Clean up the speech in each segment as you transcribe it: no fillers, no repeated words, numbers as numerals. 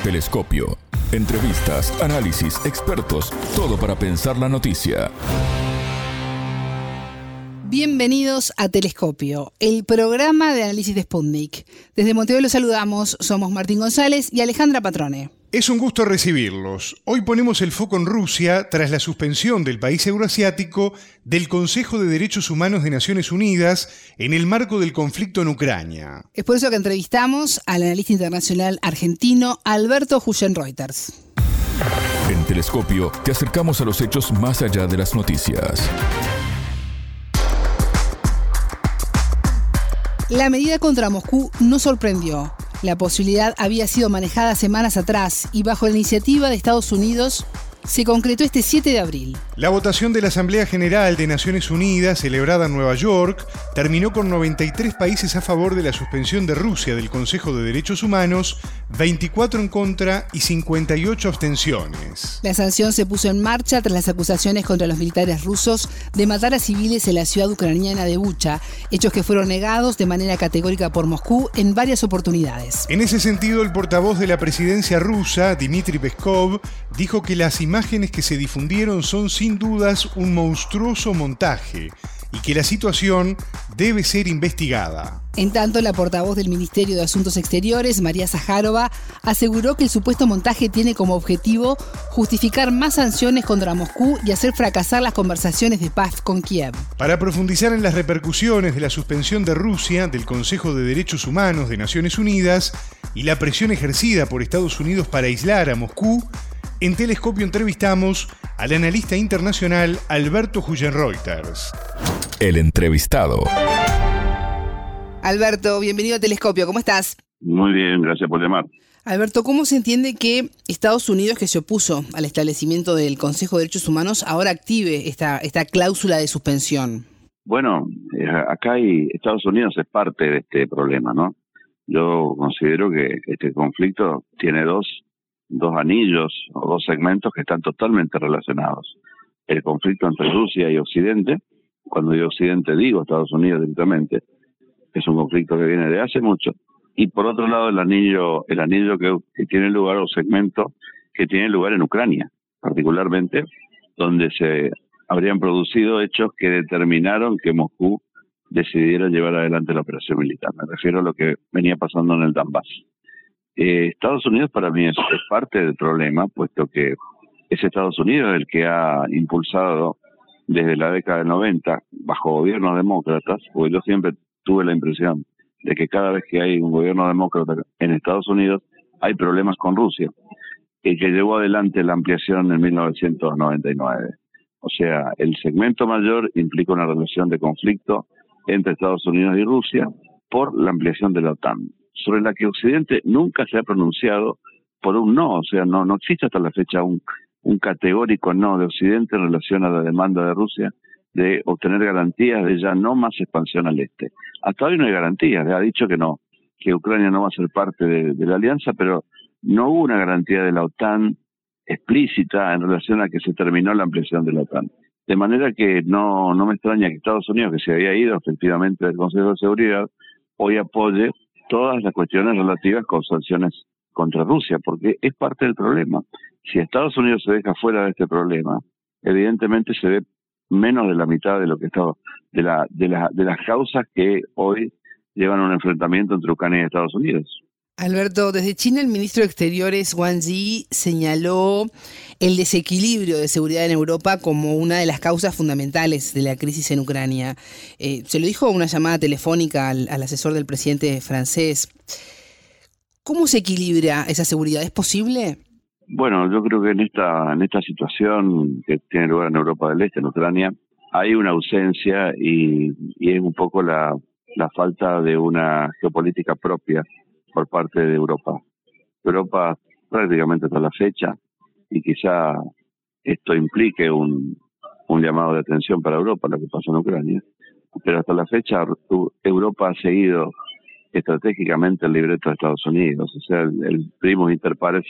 Telescopio. Entrevistas, análisis, expertos, todo para pensar la noticia. Bienvenidos a Telescopio, el programa de análisis de Sputnik. Desde Montevideo los saludamos, somos Martín González y Alejandra Patrone. Es un gusto recibirlos. Hoy ponemos el foco en Rusia tras la suspensión del país euroasiático del Consejo de Derechos Humanos de Naciones Unidas en el marco del conflicto en Ucrania. Es por eso que entrevistamos al analista internacional argentino Alberto Hugen-Reuters. En Telescopio te acercamos a los hechos más allá de las noticias. La medida contra Moscú no sorprendió. La posibilidad había sido manejada semanas atrás y bajo la iniciativa de Estados Unidos se concretó este 7 de abril. La votación de la Asamblea General de Naciones Unidas, celebrada en Nueva York, terminó con 93 países a favor de la suspensión de Rusia del Consejo de Derechos Humanos, 24 en contra y 58 abstenciones. La sanción se puso en marcha tras las acusaciones contra los militares rusos de matar a civiles en la ciudad ucraniana de Bucha, hechos que fueron negados de manera categórica por Moscú en varias oportunidades. En ese sentido, el portavoz de la presidencia rusa, Dmitry Peskov, dijo que las imágenes que se difundieron son sin dudas un monstruoso montaje y que la situación debe ser investigada. En tanto, la portavoz del Ministerio de Asuntos Exteriores, María Zaharova, aseguró que el supuesto montaje tiene como objetivo justificar más sanciones contra Moscú y hacer fracasar las conversaciones de paz con Kiev. Para profundizar en las repercusiones de la suspensión de Rusia del Consejo de Derechos Humanos de Naciones Unidas y la presión ejercida por Estados Unidos para aislar a Moscú, en Telescopio entrevistamos al analista internacional Alberto Hugen-Reuters. El entrevistado. Alberto, bienvenido a Telescopio, ¿cómo estás? Muy bien, gracias por llamar. Alberto, ¿cómo se entiende que Estados Unidos, que se opuso al establecimiento del Consejo de Derechos Humanos, ahora active esta cláusula de suspensión? Bueno, acá Estados Unidos es parte de este problema, ¿no? Yo considero que este conflicto tiene dos anillos o dos segmentos que están totalmente relacionados. El conflicto entre Rusia y Occidente, cuando digo Occidente digo Estados Unidos directamente, es un conflicto que viene de hace mucho. Y por otro lado el anillo que tiene lugar, o segmento que tiene lugar en Ucrania, particularmente, donde se habrían producido hechos que determinaron que Moscú decidiera llevar adelante la operación militar. Me refiero a lo que venía pasando en el Donbass. Estados Unidos para mí es parte del problema, puesto que es Estados Unidos el que ha impulsado desde la década del 90, bajo gobiernos demócratas, porque yo siempre tuve la impresión de que cada vez que hay un gobierno demócrata en Estados Unidos hay problemas con Rusia, y que llevó adelante la ampliación en 1999. O sea, el segmento mayor implica una relación de conflicto entre Estados Unidos y Rusia por la ampliación de la OTAN, sobre la que Occidente nunca se ha pronunciado por un no. O sea, no existe hasta la fecha un categórico no de Occidente en relación a la demanda de Rusia de obtener garantías de ya no más expansión al este. Hasta hoy no hay garantías, ha dicho que no, que Ucrania no va a ser parte de la alianza, pero no hubo una garantía de la OTAN explícita en relación a que se terminó la ampliación de la OTAN. De manera que no me extraña que Estados Unidos, que se había ido efectivamente del Consejo de Seguridad, hoy apoye todas las cuestiones relativas con sanciones contra Rusia, porque es parte del problema. Si Estados Unidos se deja fuera de este problema, evidentemente se ve menos de la mitad de lo que estaba de las causas que hoy llevan a un enfrentamiento entre Ucrania y Estados Unidos. Alberto, desde China el ministro de Exteriores Wang Yi señaló el desequilibrio de seguridad en Europa como una de las causas fundamentales de la crisis en Ucrania. Se lo dijo en una llamada telefónica al asesor del presidente francés. ¿Cómo se equilibra esa seguridad? ¿Es posible? Bueno, yo creo que en esta situación que tiene lugar en Europa del Este, en Ucrania, hay una ausencia y es un poco la falta de una geopolítica propia por parte de Europa. Europa prácticamente hasta la fecha, y quizá esto implique un llamado de atención para Europa, lo que pasa en Ucrania, pero hasta la fecha Europa ha seguido estratégicamente el libreto de Estados Unidos, o sea, el primus inter pares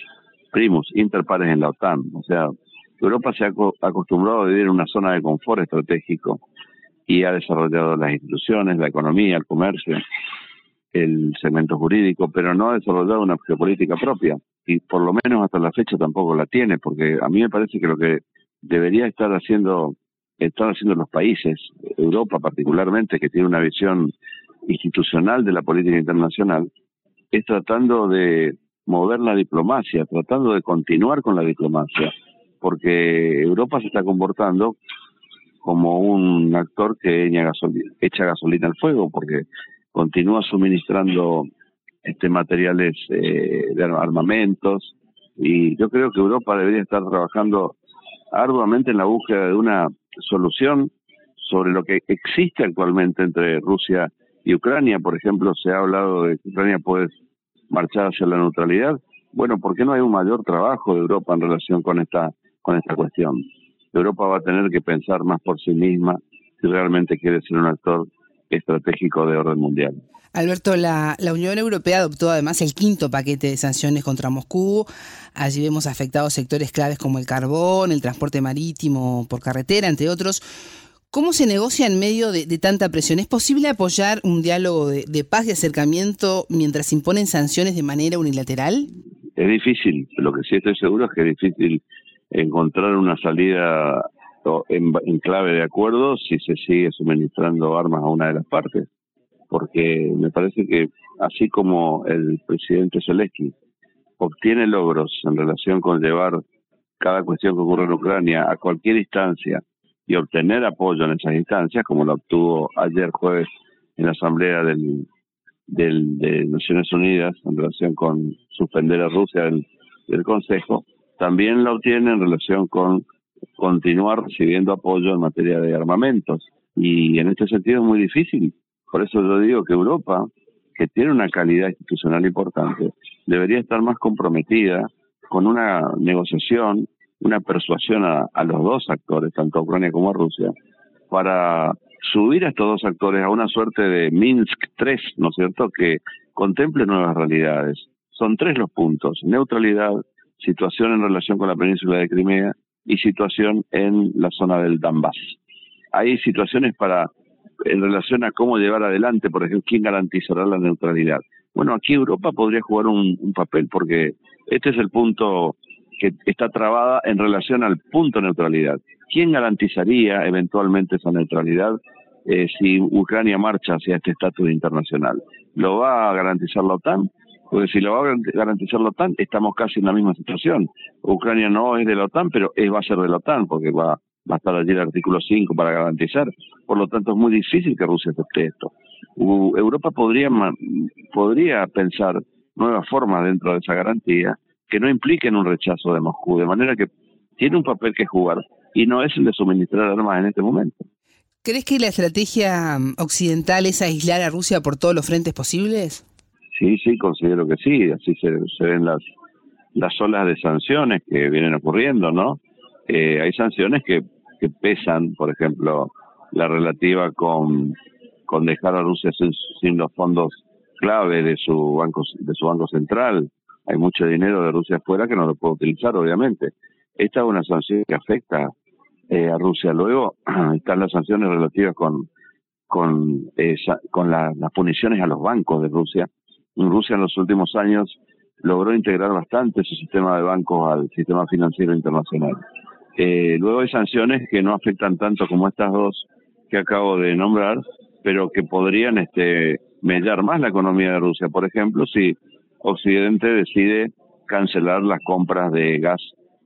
en la OTAN. O sea, Europa se ha acostumbrado a vivir en una zona de confort estratégico y ha desarrollado las instituciones, la economía, el comercio, el segmento jurídico, pero no ha desarrollado una geopolítica propia, y por lo menos hasta la fecha tampoco la tiene, porque a mí me parece que lo que debería están haciendo los países, Europa particularmente, que tiene una visión institucional de la política internacional, es tratando de mover la diplomacia, tratando de continuar con la diplomacia, porque Europa se está comportando como un actor que echa gasolina al fuego, porque continúa suministrando materiales de armamentos, y yo creo que Europa debería estar trabajando arduamente en la búsqueda de una solución sobre lo que existe actualmente entre Rusia y Ucrania. Por ejemplo, se ha hablado de que Ucrania puede marchar hacia la neutralidad. Bueno, ¿por qué no hay un mayor trabajo de Europa en relación con esta cuestión? Europa va a tener que pensar más por sí misma si realmente quiere ser un actor estratégico de orden mundial. Alberto, la Unión Europea adoptó además el 5º paquete de sanciones contra Moscú. Allí vemos afectados sectores claves como el carbón, el transporte marítimo por carretera, entre otros. ¿Cómo se negocia en medio de tanta presión? ¿Es posible apoyar un diálogo de paz y acercamiento mientras se imponen sanciones de manera unilateral? Es difícil. Lo que sí estoy seguro es que es difícil encontrar una salida en clave de acuerdo si se sigue suministrando armas a una de las partes. Porque me parece que así como el presidente Zelensky obtiene logros en relación con llevar cada cuestión que ocurre en Ucrania a cualquier instancia y obtener apoyo en esas instancias, como lo obtuvo ayer jueves en la Asamblea de Naciones Unidas en relación con suspender a Rusia del Consejo, también lo obtiene en relación con continuar recibiendo apoyo en materia de armamentos. Y en este sentido es muy difícil. Por eso yo digo que Europa, que tiene una calidad institucional importante, debería estar más comprometida con una negociación, una persuasión a los dos actores, tanto a Ucrania como a Rusia, para subir a estos dos actores a una suerte de Minsk 3, ¿no es cierto?, que contemple nuevas realidades. Son 3 los puntos: neutralidad, situación en relación con la península de Crimea y situación en la zona del Donbass. Hay situaciones en relación a cómo llevar adelante, por ejemplo, quién garantizará la neutralidad. Bueno, aquí Europa podría jugar un papel, porque este es el punto que está trabada en relación al punto neutralidad. ¿Quién garantizaría eventualmente esa neutralidad si Ucrania marcha hacia este estatus internacional? ¿Lo va a garantizar la OTAN? Porque si lo va a garantizar la OTAN, estamos casi en la misma situación. Ucrania no es de la OTAN, pero va a ser de la OTAN, porque va a estar allí el artículo 5 para garantizar. Por lo tanto, es muy difícil que Rusia acepte esto. Europa podría pensar nuevas formas dentro de esa garantía que no impliquen un rechazo de Moscú, de manera que tiene un papel que jugar y no es el de suministrar armas en este momento. ¿Crees que la estrategia occidental es aislar a Rusia por todos los frentes posibles? Sí, considero que sí. Así se ven las olas de sanciones que vienen ocurriendo, ¿no? Hay sanciones que pesan, por ejemplo, la relativa con dejar a Rusia sin los fondos clave de su banco central. Hay mucho dinero de Rusia afuera que no lo puede utilizar, obviamente. Esta es una sanción que afecta a Rusia. Luego están las sanciones relativas con las puniciones a los bancos de Rusia. Rusia en los últimos años logró integrar bastante su sistema de bancos al sistema financiero internacional. Luego hay sanciones que no afectan tanto como estas dos que acabo de nombrar, pero que podrían mellar más la economía de Rusia. Por ejemplo, si Occidente decide cancelar las compras de gas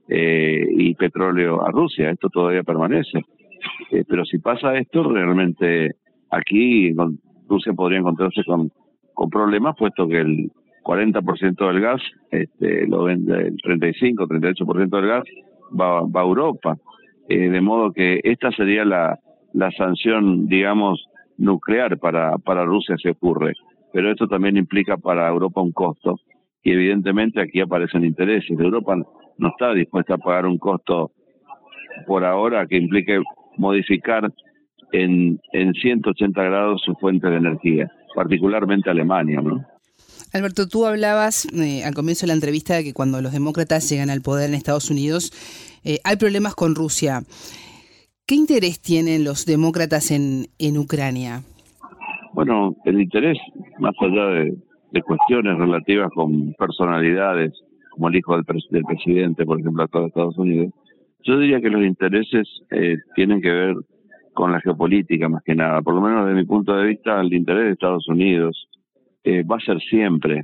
y petróleo a Rusia, esto todavía permanece. Pero si pasa esto, realmente aquí Rusia podría encontrarse con problemas, puesto que el 40% del gas lo vende, el 35-38% del gas va a Europa. De modo que esta sería la sanción, digamos, nuclear para Rusia si ocurre. Pero esto también implica para Europa un costo, y evidentemente aquí aparecen intereses. Europa no está dispuesta a pagar un costo por ahora que implique modificar en 180 grados sus fuentes de energía, particularmente Alemania, ¿no? Alberto, tú hablabas al comienzo de la entrevista de que cuando los demócratas llegan al poder en Estados Unidos hay problemas con Rusia. ¿Qué interés tienen los demócratas en Ucrania? Bueno, el interés, más allá de cuestiones relativas con personalidades, como el hijo del presidente, por ejemplo, actual de Estados Unidos, yo diría que los intereses tienen que ver con la geopolítica más que nada. Por lo menos desde mi punto de vista, el interés de Estados Unidos va a ser siempre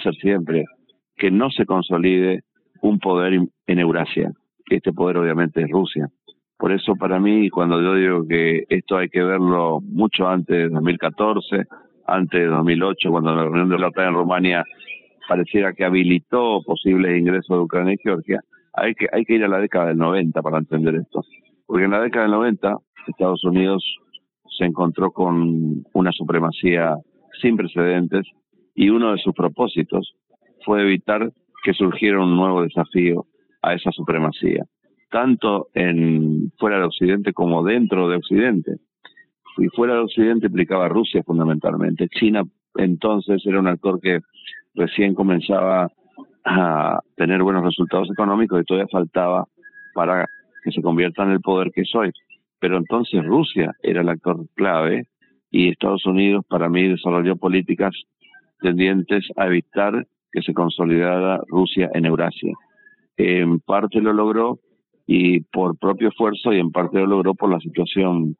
que no se consolide un poder en Eurasia. Este poder obviamente es Rusia. Por eso para mí, cuando yo digo que esto hay que verlo mucho antes de 2014, antes de 2008, cuando la reunión de la OTAN en Rumania pareciera que habilitó posibles ingresos de Ucrania y Georgia, hay que ir a la década del 90 para entender esto. Porque en la década del 90 Estados Unidos se encontró con una supremacía sin precedentes y uno de sus propósitos fue evitar que surgiera un nuevo desafío a esa supremacía, tanto fuera de Occidente como dentro de Occidente. Y fuera de Occidente implicaba Rusia fundamentalmente. China entonces era un actor que recién comenzaba a tener buenos resultados económicos y todavía faltaba para que se convierta en el poder que es hoy. Pero entonces Rusia era el actor clave y Estados Unidos, para mí, desarrolló políticas tendientes a evitar que se consolidara Rusia en Eurasia. En parte lo logró y por propio esfuerzo, y en parte lo logró por la situación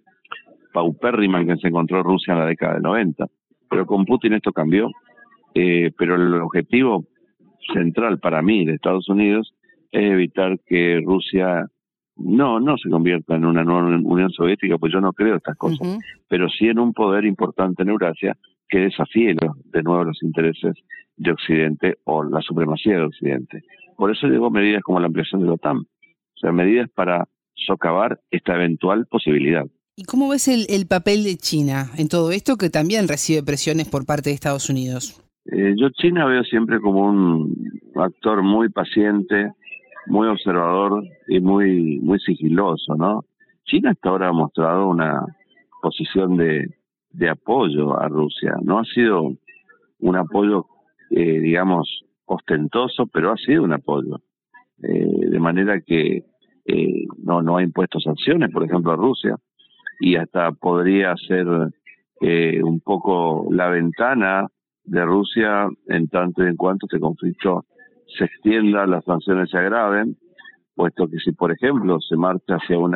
paupérrima en que se encontró Rusia en la década del 90. Pero con Putin esto cambió, pero el objetivo central para mí de Estados Unidos es evitar que Rusia no se convierta en una nueva Unión Soviética, pues yo no creo estas cosas, pero sí en un poder importante en Eurasia que desafíe de nuevo los intereses de Occidente o la supremacía de Occidente. Por eso digo medidas como la ampliación de la OTAN, o sea, medidas para socavar esta eventual posibilidad. ¿Y cómo ves el papel de China en todo esto, que también recibe presiones por parte de Estados Unidos? Yo China veo siempre como un actor muy paciente, muy observador y muy sigiloso, ¿no? China hasta ahora ha mostrado una posición de apoyo a Rusia. No ha sido un apoyo, digamos, ostentoso, pero ha sido un apoyo. De manera que no ha impuesto sanciones, por ejemplo, a Rusia, y hasta podría ser un poco la ventana de Rusia en tanto y en cuanto este conflicto se extienda, las sanciones se agraven, puesto que si, por ejemplo, se marcha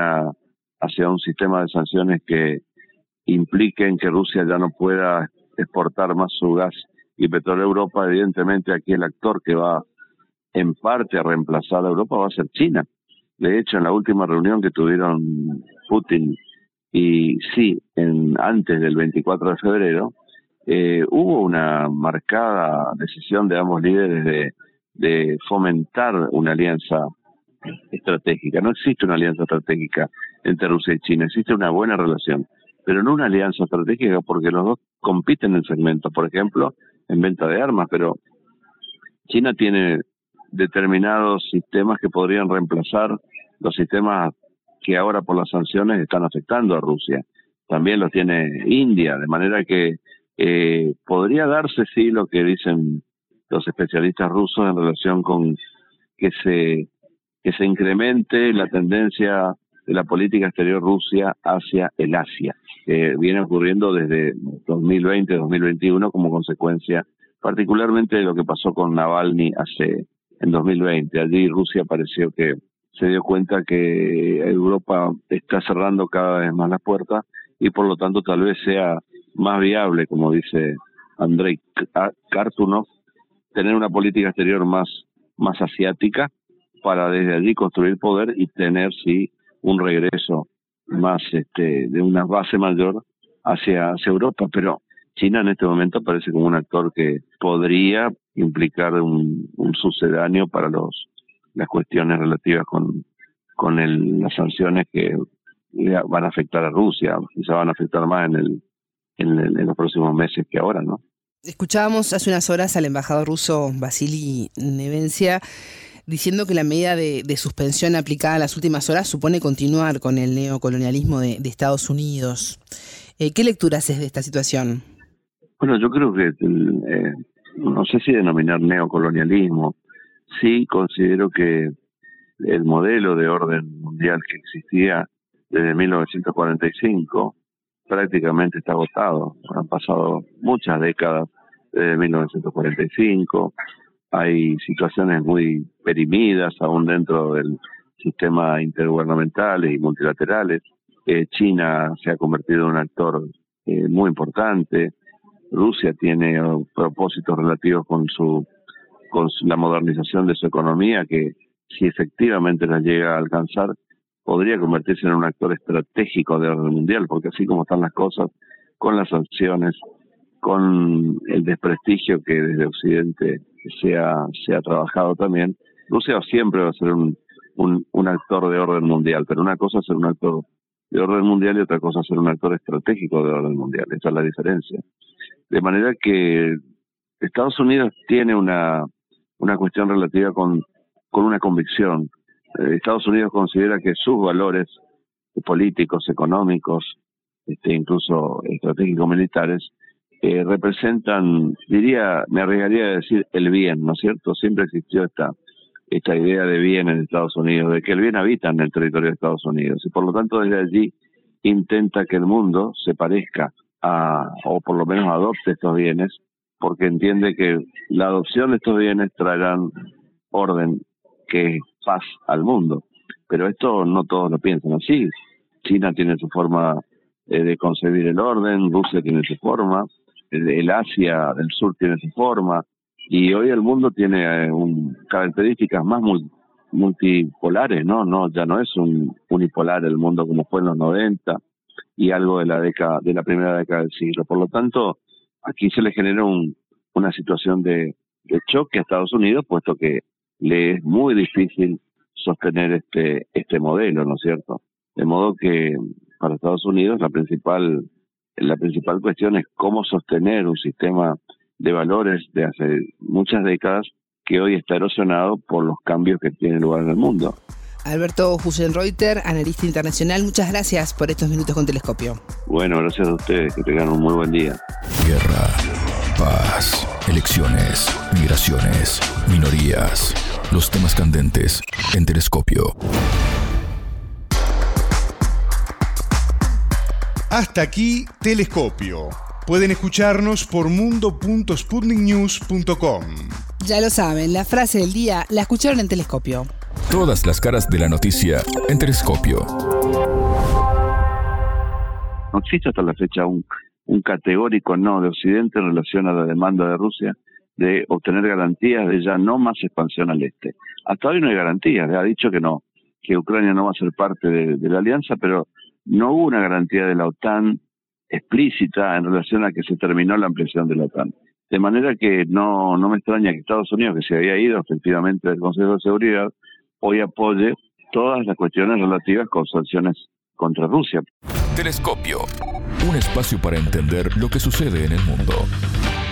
hacia un sistema de sanciones que impliquen que Rusia ya no pueda exportar más su gas y petróleo a Europa, evidentemente aquí el actor que va en parte a reemplazar a Europa va a ser China. De hecho, en la última reunión que tuvieron Putin y Xi antes del 24 de febrero, hubo una marcada decisión de ambos líderes de fomentar una alianza estratégica. No existe una alianza estratégica entre Rusia y China, existe una buena relación, pero no una alianza estratégica porque los dos compiten en segmentos, por ejemplo, en venta de armas, pero China tiene determinados sistemas que podrían reemplazar los sistemas que ahora por las sanciones están afectando a Rusia. También los tiene India, de manera que podría darse, sí, lo que dicen los especialistas rusos en relación con que se incremente la tendencia de la política exterior Rusia hacia el Asia, que viene ocurriendo desde 2020-2021 como consecuencia particularmente de lo que pasó con Navalny en 2020. Allí Rusia pareció que se dio cuenta que Europa está cerrando cada vez más las puertas y por lo tanto tal vez sea más viable, como dice Andrei Kartunov, tener una política exterior más asiática para desde allí construir poder y tener, sí, un regreso más de una base mayor hacia Europa. Pero China en este momento parece como un actor que podría implicar un sucedáneo para las cuestiones relativas con las sanciones que van a afectar a Rusia, quizá van a afectar más en los próximos meses que ahora, ¿no? Escuchábamos hace unas horas al embajador ruso Vasily Nevencia diciendo que la medida de suspensión aplicada en las últimas horas supone continuar con el neocolonialismo de Estados Unidos. ¿Qué lectura haces de esta situación? Bueno, yo creo que no sé si denominar neocolonialismo. Sí considero que el modelo de orden mundial que existía desde 1945 prácticamente está agotado. Han pasado muchas décadas, desde 1945, hay situaciones muy perimidas aún dentro del sistema intergubernamental y multilaterales. China se ha convertido en un actor muy importante. Rusia tiene propósitos relativos con la modernización de su economía que, si efectivamente las llega a alcanzar, podría convertirse en un actor estratégico de orden mundial, porque así como están las cosas, con las sanciones, con el desprestigio que desde Occidente se ha trabajado también, Rusia siempre va a ser un actor de orden mundial, pero una cosa es ser un actor de orden mundial y otra cosa es ser un actor estratégico de orden mundial. Esa es la diferencia. De manera que Estados Unidos tiene una cuestión relativa con una convicción. Estados Unidos considera que sus valores políticos, económicos, incluso estratégicos militares, representan, me arriesgaría a decir, el bien, ¿no es cierto? Siempre existió esta idea de bien en Estados Unidos, de que el bien habita en el territorio de Estados Unidos, y por lo tanto desde allí intenta que el mundo se parezca o por lo menos adopte estos bienes, porque entiende que la adopción de estos bienes traerán orden, que es paz al mundo. Pero esto no todos lo piensan así. China tiene su forma de concebir el orden, Rusia tiene su forma, el Asia del Sur tiene su forma, y hoy el mundo tiene características más multipolares, ¿no? Ya no es un unipolar el mundo como fue en los 90 y algo de la primera década del siglo. Por lo tanto, aquí se le genera una situación de choque a Estados Unidos, puesto que le es muy difícil sostener este modelo, ¿no es cierto? De modo que para Estados Unidos la principal cuestión es cómo sostener un sistema de valores de hace muchas décadas que hoy está erosionado por los cambios que tiene lugar en el mundo. Alberto Husenreuter, analista internacional, muchas gracias por estos minutos con Telescopio. Bueno, gracias a ustedes, que tengan un muy buen día. Guerra, paz, elecciones, migraciones, minorías, los temas candentes en Telescopio. Hasta aquí Telescopio. Pueden escucharnos por mundo.sputniknews.com. Ya lo saben, la frase del día la escucharon en Telescopio. Todas las caras de la noticia en Telescopio. No existe hasta la fecha un categórico no de Occidente en relación a la demanda de Rusia de obtener garantías de ya no más expansión al este. Hasta hoy no hay garantías, ha dicho que no, que Ucrania no va a ser parte de la alianza, pero no hubo una garantía de la OTAN explícita en relación a que se terminó la ampliación de la OTAN. De manera que no me extraña que Estados Unidos, que se había ido efectivamente del Consejo de Seguridad, hoy apoye todas las cuestiones relativas con sanciones contra Rusia. Telescopio, un espacio para entender lo que sucede en el mundo.